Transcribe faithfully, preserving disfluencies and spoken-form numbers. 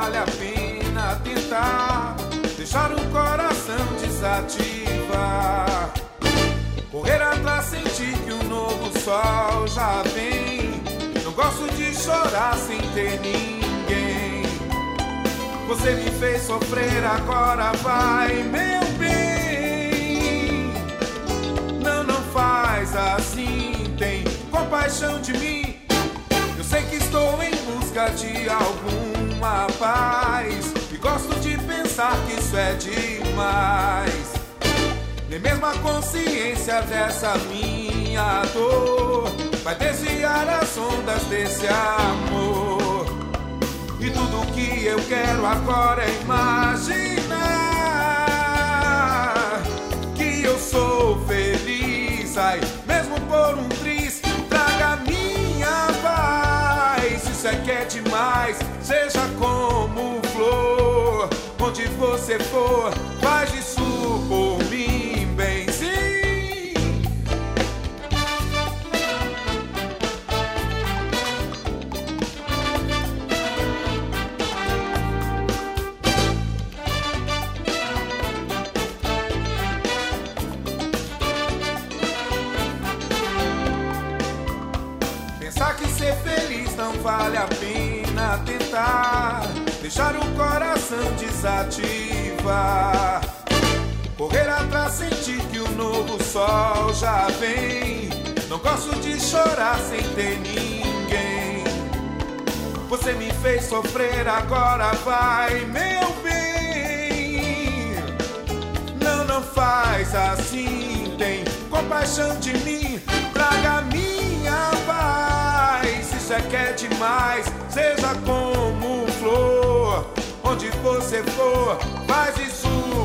vale a pena tentar deixar o coração desativar. Correr atrás, sentir que um novo sol já vem. Não gosto de chorar sem ter ninguém. Você me fez sofrer, agora vai, meu bem. Não, não faz assim, tem compaixão de mim. Eu sei que estou em busca de alguma paz e gosto de pensar que isso é demais. Nem mesmo a consciência dessa minha dor vai desviar as ondas desse amor. E tudo que eu quero agora é imaginar que eu sou feliz. Ai, mesmo por um triz, traga minha paz. Isso é que é demais, seja como flor. Onde você for, faz isso por mim, bem sim. Pensar que ser feliz não vale a pena tentar deixar o coração desativar. Correr atrás, sentir que o novo sol já vem. Não gosto de chorar sem ter ninguém. Você me fez sofrer, agora vai, meu bem. Não, não faz assim, tem compaixão de mim. Traga minha paz, isso é que é demais. Seja como flor, onde você for, faz isso